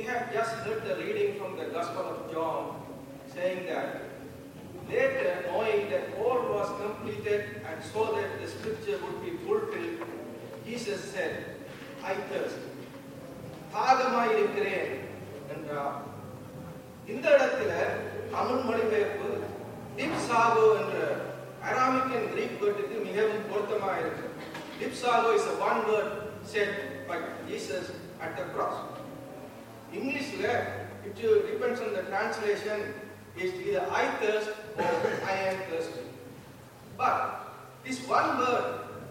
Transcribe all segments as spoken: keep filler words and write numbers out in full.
have just heard the reading from the Gospel of John saying that later, knowing that all was completed and so that the scripture would be fulfilled, Jesus said, I thirst. தாகமாயிருக்கிறேன் என்றார். இந்த இடத்துல தமிழ் மொழிபெயர்ப்பு டிப்சாகோ என்ற Aramaic and Greek வேர்டுக்கு மிகவும் பொருத்தமாக இருக்கு. Dipsago is a one word said by Jesus at the cross. Englishல it depends on the translation is either I thirst or I am thirsty. But this one word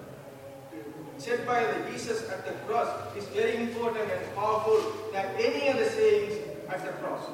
said by the Jesus at the cross is very important and powerful than any other sayings at the cross.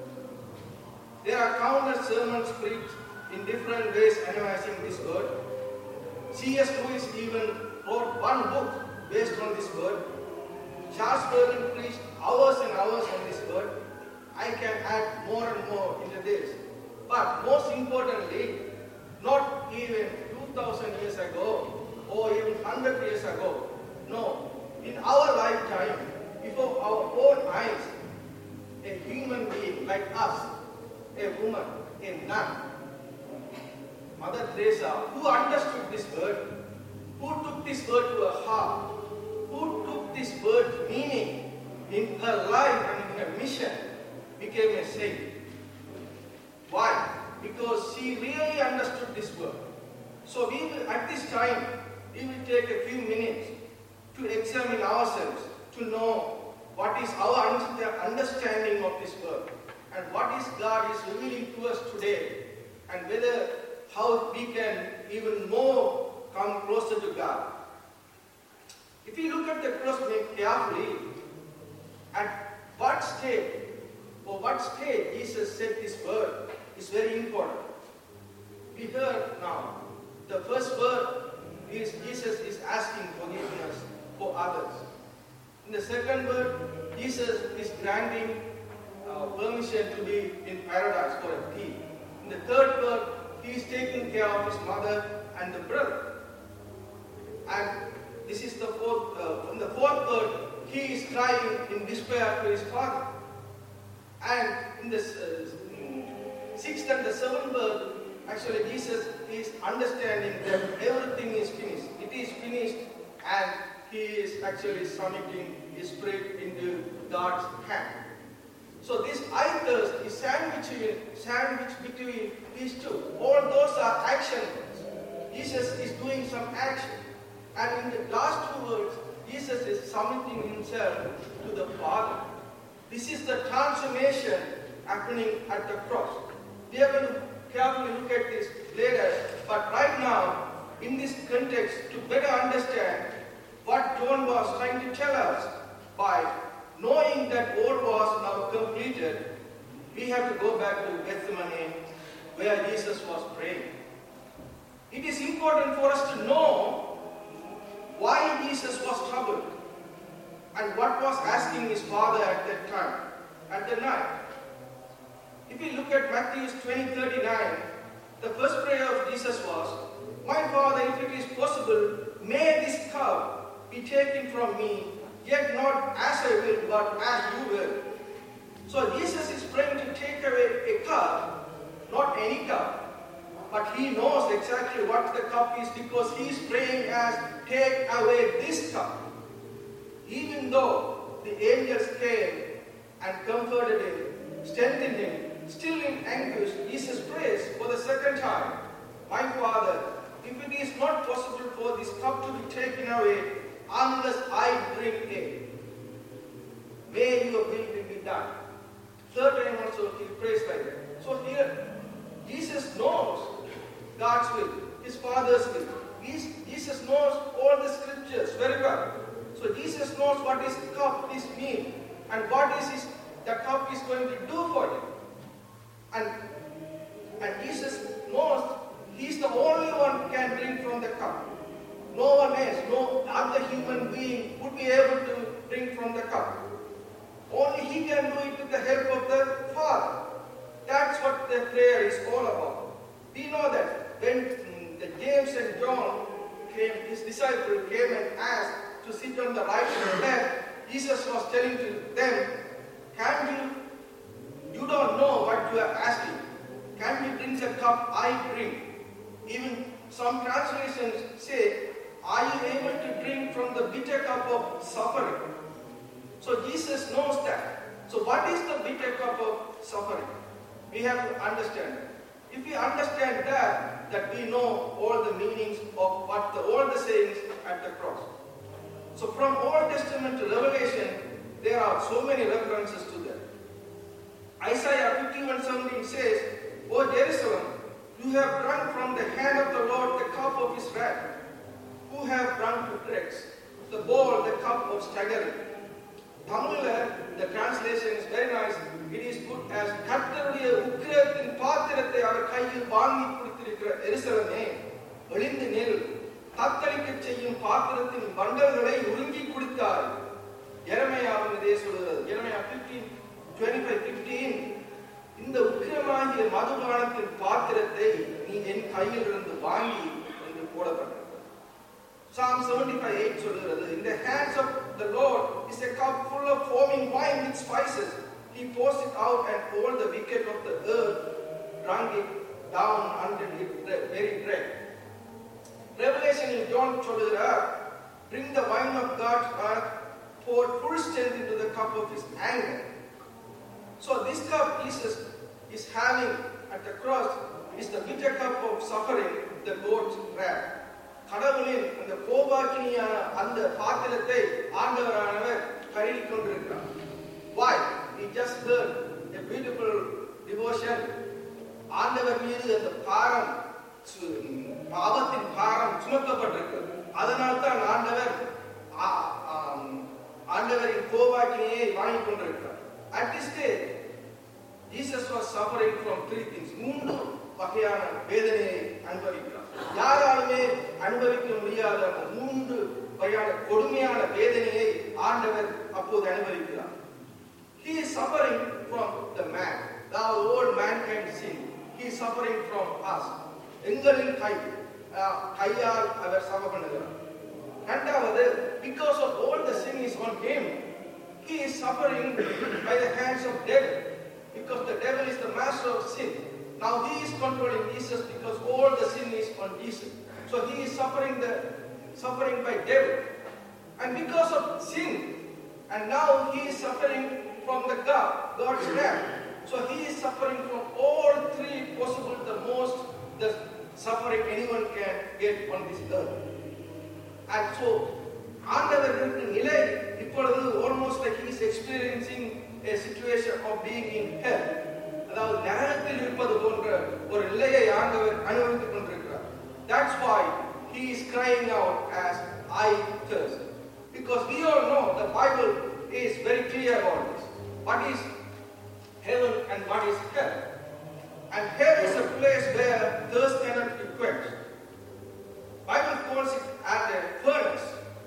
There are countless sermons preached in different ways analyzing this word. C S Lewis even wrote one book based on this word. Charles Spurgeon preached hours and hours on this word. I can add more and more into this. But most importantly, not even two thousand years ago or even one hundred years ago. No, in our lifetime, before our own eyes, a human being like us, a woman, a nun, Mother Teresa, who understood this word, who took this word to her heart, who took this word's meaning in her life and in her mission, became a saint. Why? Because she really understood this word. So we will, at this time, we will take a few minutes to examine ourselves, to know what is our understanding of this word, and what is God is revealing to us today, and whether how we can even more come closer to God. If you look at the cross carefully, at what stage or what stage Jesus said this word is very important. We heard now, the first word is Jesus is asking forgiveness for others. In the second word, Jesus is granting uh, permission to be in paradise for a thief. In the third word, he is taking care of his mother and the brother. And this is the fourth, uh, in the fourth word, he is crying in despair to his father. And in the uh, sixth and the seventh word, actually Jesus is understanding that everything is finished. It is finished, and he is actually submitting his spirit into God's hand. So this I thirst is sandwiched, sandwiched between these two. All those are action words. Jesus is doing some action. And in the last two words, Jesus is submitting himself to the Father. This is the transformation happening at the cross. We are going to carefully look at this later. But right now, in this context, to better understand what John was trying to tell us by knowing that all was now completed, we have to go back to Gethsemane where Jesus was praying. It is important for us to know why Jesus was troubled and what was asking his Father at that time, at the night. If we look at Matthew twenty thirty-nine, the first prayer of Jesus was, My Father, if it is possible, may this cup be taken from me, yet not as I will, but as you will. So Jesus is praying to take away a cup, not any cup, but he knows exactly what the cup is because he is praying as, take away this cup. Even though the angels came and comforted him, strengthened him, still in anguish, Jesus prays for the second time, My Father, if it is not possible for this cup to be taken away, unless I drink it, may your will be done. Third time also he prays like that. So here, Jesus knows God's will, his Father's will. He's, Jesus knows all the scriptures very well. So Jesus knows what this cup is mean and what is his, the cup is going to do for him. And, and Jesus knows he's the only one who can drink from the cup. No one else, no other human being would be able to drink from the cup. Only he can do it with the help of the Father. That's what the prayer is all about. We know that when mm, the James and John came, his disciple came and asked to sit on the right and left, Jesus was telling to them, can Some translations say, are you able to drink from the bitter cup of suffering? So Jesus knows that. So what is the bitter cup of suffering? We have to understand. If we understand that, that we know all the meanings of what the, all the sayings at the cross. So from Old Testament to Revelation, there are so many references to that. Isaiah fifty-one seventeen says, O Jerusalem, you have drunk from the hand of the Lord the cup of his wrath, who have drunk to dregs, the bowl, the cup of staggering. Tamil, the translation is very nice. It is put as கர்த்தருடைய உக்கிரத்தின் பாத்திரத்தை அவர் கையில் வாங்கி குடித்திருக்கிற எருசலேமே, எழுந்து நில், தத்தளிக்க செய்யும் பாத்திரத்தின் பண்டல்களை உறிஞ்சி குடித்தார். எரேமியாவின் இதே சொல்கிறது. எரேமியா fifteen twenty-five fifteen, இந்த உக்கிரமாகிய மதுபானத்தின் பாத்திரத்தை நீ என் கையில் இருந்து வாங்கி என்று போடப்பட்டது. Psalm seventy-five eight சொல்கிறது, in the hands of the Lord is a cup full of foaming wine with spices. He pours it out, and all the wicked of the earth drank it down until it very dry. Revelation in John சொல்கிறார், bring the wine of God's wrath, pour full strength into the cup of his anger. So this cup Jesus is having at the cross is the bitter cup of suffering, the Lord's wrath. கடவுளின் அந்த கோபாக்கினியான அந்த பாத்திரத்தை ஆண்டவரானவர் கருதி கொண்டிருக்கிறார். Why? We just heard a beautiful devotion. ஆண்டவர் மீது அந்த பாரம், பாவத்தின் பாரம் சுமத்தப்பட்டிருக்கிறது. அதனால் தான் ஆண்டவர் ஆண்டவரின் கோபாக்கினியை வாங்கிக் கொண்டிருக்கிறார். At this stage, Jesus was suffering from three things. மூன்று வகையான வேதனையை அனுபவிக்கிறார். யாராலுமே அனுபவிக்க முடியாத மூன்று வகையான கொடுமையான வேதனையை ஆண்டவர் அப்போது அனுபவிக்கிறார். He is suffering from the man. The old mankind sin. He is suffering from us. எங்களின் கை கையால் அவர் சம பண்ணுகிறார். இரண்டாவது, because of all the sin is on him, he is suffering by the hands of devil. Because the devil is the master of sin. Now he is controlling Jesus because all the sin is on Jesus. So he is suffering the suffering by devil. And because of sin, and now he is suffering from the God, God's wrath. So he is suffering from all three possible, the most the suffering anyone can get on this earth. And so, ஆண்டவருக்கு நிலை இப்பொழுது almost like he is experiencing a situation of being in hell. அதாவது நரகத்தில் இருப்பது போன்ற ஒரு நிலையை ஆண்டவர் அனுபவித்துக் கொண்டிருக்கிறார். That's why he is crying out as I thirst. Because we all know the Bible is very clear about this. What is heaven and what is hell? And hell is a place where thirst cannot be quenched. Bible calls it as a furnace.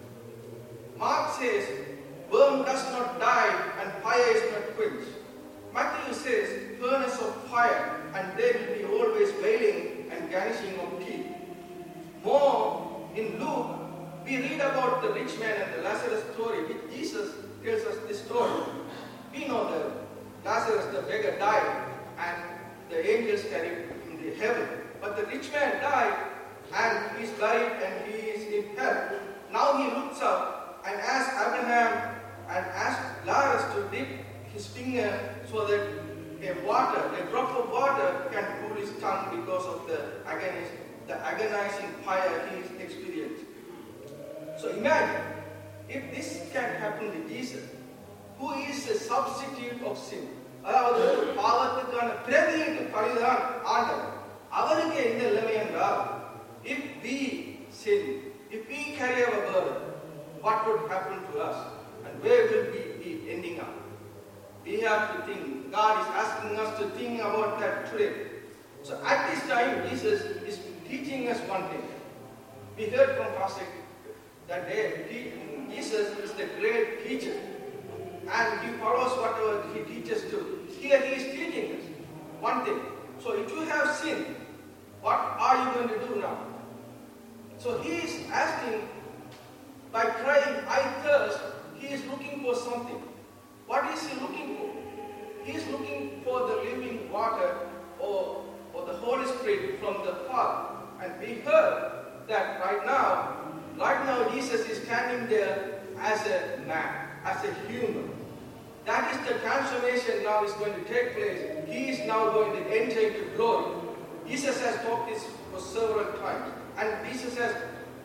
Mark says, worm does not die and fire is not quenched. Matthew says, furnace of fire, and there will be always wailing and gnashing of teeth. More, in Luke, we read about the rich man and the Lazarus story, which Jesus tells us this story. We know that Lazarus, the beggar, died, and the angels carried him to heaven. But the rich man died, and he is buried, and he is in hell. Now he looks up and asks Abraham and asks Lazarus to dip his finger so that a water, a drop of water can cool his tongue because of the agonizing, the agonizing fire he is experiencing. So imagine, if this can happen to Jesus, who is a substitute of sin. அதாவது பாவத்துக்கான பிரதியீட்டு பலிதான் ஆண்டவர். அவருக்கு என்ன நிலைமை என்றால், if we sin, if we carry our burden, what would happen to us and where will we be ending up? We have to think. God is asking us to think about that today. So at this time, Jesus is teaching us one thing. We heard from Pastor that day, Jesus is the great teacher. And he follows whatever he teaches to. Here he is teaching us one thing. So if you have sinned, what are you going to do now? So he is asking, by crying, I thirst, he is looking for something. What is he looking for? He is looking for the living water or, or the Holy Spirit from the Father. And we heard that right now, right now Jesus is standing there as a man, as a human. That is the transformation now is going to take place. He is now going to enter into glory. Jesus has talked this for several times. And Jesus has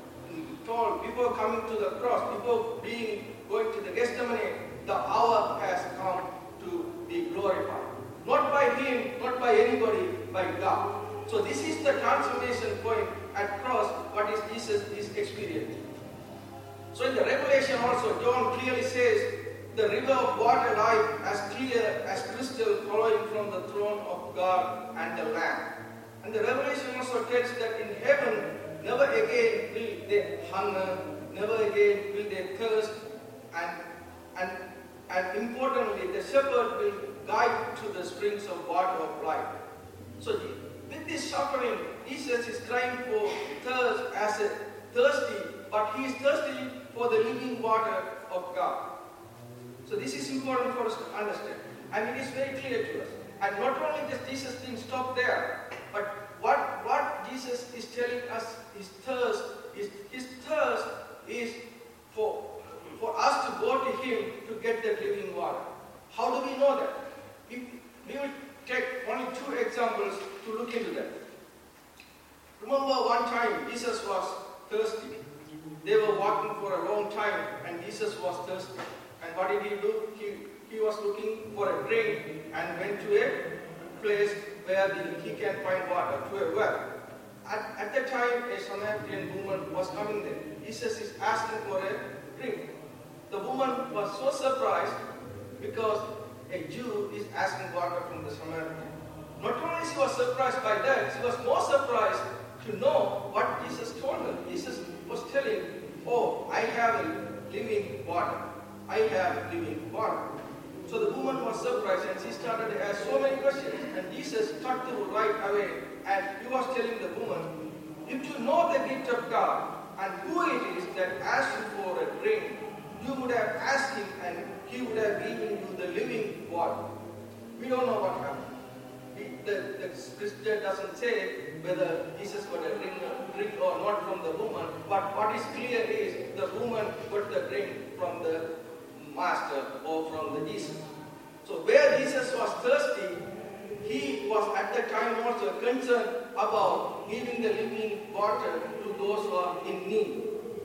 told before coming to the cross, before being going to the Gethsemane, the hour has come to be glorified. Not by him, not by anybody, by God. So this is the transformation point at cross, what is Jesus is experiencing. So in the Revelation also, John clearly says, the river of water life as clear as crystal flowing from the throne of God and the Lamb. And the Revelation also tells that in heaven, never again will they hunger, never again will they thirst, and, and, and importantly, the shepherd will guide to the springs of water of life. So with this suffering, Jesus is crying for thirst as a thirsty, but he is thirsty for the living water of God. So this is important for us to understand. And it is very clear to us. And not only does Jesus didn't stop there, but what, what Jesus is telling us, his thirst, is his thirst is for, for us to go to him to get that living water. How do we know that? If, we will take only two examples to look into that. Remember one time Jesus was thirsty. They were walking for a long time and Jesus was thirsty. And what did he do? He, he was looking for a drink and went to a place where the, he can find water, to a well. At, at that time, a Samaritan woman was coming there. Jesus is asking for a drink. The woman was so surprised because a Jew is asking water from the Samaritan. Not only she was surprised by that, she was more surprised to know what Jesus told her. Jesus was telling, oh, I have a living water. I have living water. So the woman was surprised and she started to ask so many questions. And Jesus cut through right away and he was telling the woman, if you know the gift of God and who it is that asks you for a drink, you would have asked him and he would have given you the living water. We don't know what happened. The, the scripture doesn't say whether Jesus got a drink, drink or not from the woman, but what is clear is the woman got the drink from the master or from the Jesus. So where Jesus was thirsty, he was at that time also concerned about giving the living water to those who are in need.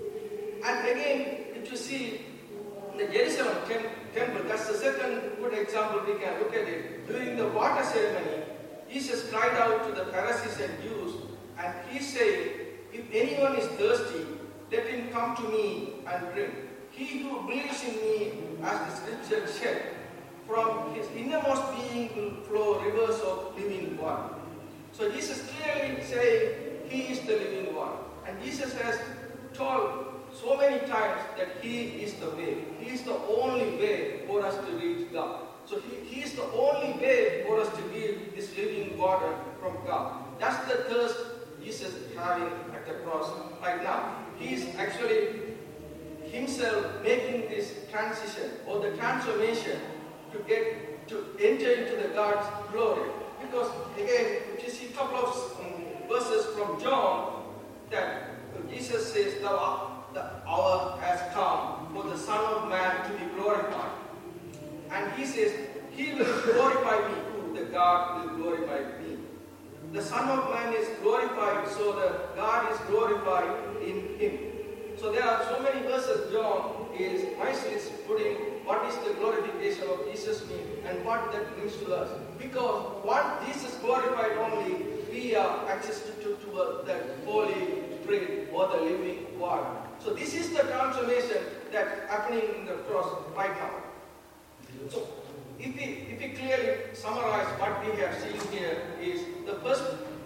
And again, if you see the Jerusalem temple, that's the second good example we can look at it. During the water ceremony, Jesus cried out to the Pharisees and Jews, and he said, if anyone is thirsty, let him come to me and drink. He who believes in me, as the scripture said, from his innermost being will flow rivers of living water. So Jesus clearly saying, he is the living water. And Jesus has told so many times that he is the way. He is the only way for us to reach God. So he, he is the only way for us to give this living water from God. That's the thirst Jesus is having at the cross right now. He is actually himself making this transition or the transformation to get to enter into the God's glory. Because again, if you see a couple of um, verses from John, that Jesus says, the, the hour has come for the Son of Man to be glorified. And he says, he will glorify me, who the God will glorify me. The Son of Man is glorified, so that God is glorified in him. So there are so many verses John is nicely putting what is the glorification of Jesus mean and what that means to us. Because once Jesus glorified only, we are access to, to, to the Holy Spirit or the living water. So this is the transformation that's happening in the cross right now. So if we, if we clearly summarize what we have seen here is the first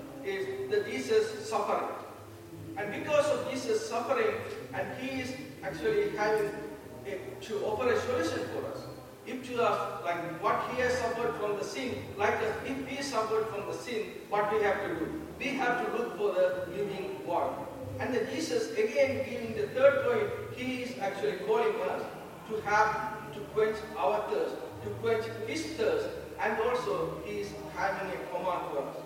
is the Jesus suffering. And because of Jesus suffering, and he is actually having a, to offer a solution for us. If to us, like what he has suffered from the sin, like if we suffered from the sin, what we have to do? We have to look for the living water. And the Jesus, again giving the third point, he is actually calling us to have, to quench our thirst, to quench his thirst, and also he is having a command for us.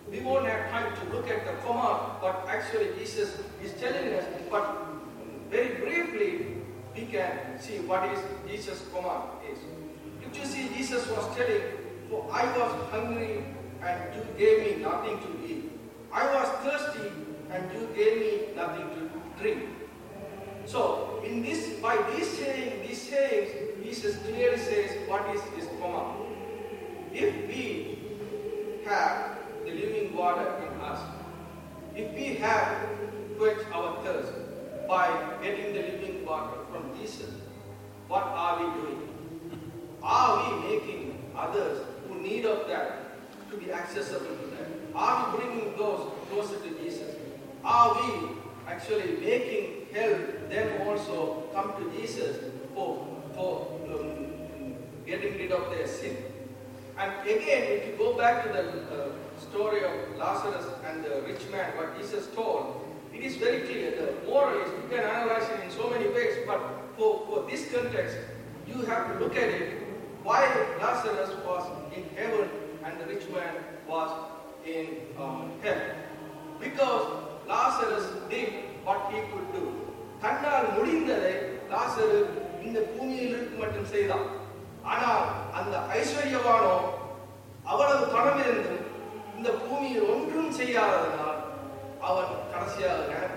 we won't have time to look at the command, but actually Jesus is telling us, but very briefly, we can see what is Jesus' command is. If you see, Jesus was telling, for I was hungry and you gave me nothing to eat. I was thirsty and you gave me nothing to drink. So, in this, by these saying, these sayings, Jesus clearly says what is his command. If we have the living water in us, if we have quenched our thirst by getting the living water from Jesus, what are we doing? Are we making others who need of that to be accessible to them? Are we bringing those closer to Jesus? Are we actually making help them also come to Jesus for, for um, getting rid of their sin? And again, if you go back to the uh, story of Lazarus and the rich man, what Jesus told, it is very clear. The moral is, you can analyze it in so many ways, but for, for this context, you have to look at it, why Lazarus was in heaven and the rich man was in um, hell. Because Lazarus did what he could do. தன்னால் முடிந்ததை லாசரு இந்த பூமியில் இருக்கு மட்டும் செய்தான். ஆனால் அந்த ஐஸ்வர்யவானோ அவ்வளவு பணம் இருந்தும் இந்த பூமியில் ஒன்றும் செய்யாததனால் அவன் கடைசியாக